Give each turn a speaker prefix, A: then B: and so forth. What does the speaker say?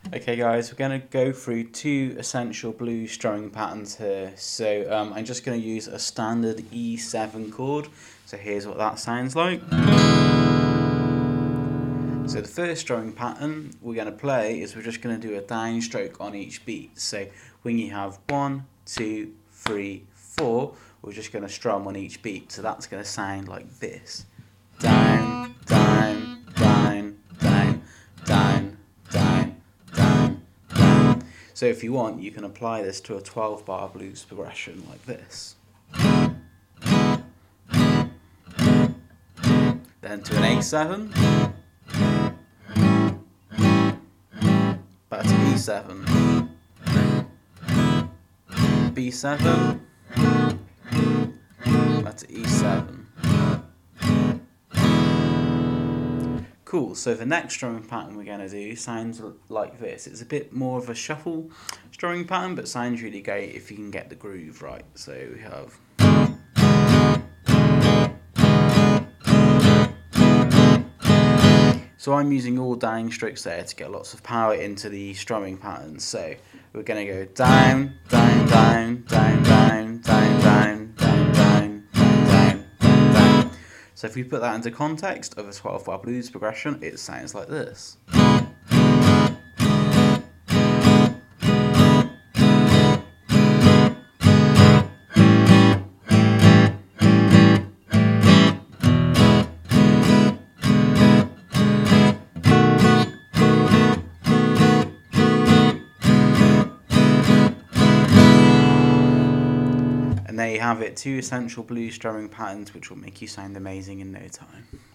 A: Okay guys, we're going to go through two essential blues strumming patterns here. So I'm just going to use a standard E7 chord. So here's what that sounds like. So the first strumming pattern we're going to play is we're just going to do a downstroke on each beat. So when you have 1, 2, 3, 4, we're just going to strum on each beat. So that's going to sound like this. Down, down, down, down, down, down, down, down. So if you want, you can apply this to a 12-bar blues progression like this. Then to an A7. Back to E7. B7. Back to E7. Cool, so the next strumming pattern we're going to do sounds like this. It's a bit more of a shuffle strumming pattern, but sounds really great if you can get the groove right. So we have... So I'm using all downstrokes there to get lots of power into the strumming patterns. So we're going to go down, down, down, down, down, down, down, down, down, down, down, down. So if we put that into context of a 12-bar blues progression, it sounds like this. And there you have it, two essential blues strumming patterns which will make you sound amazing in no time.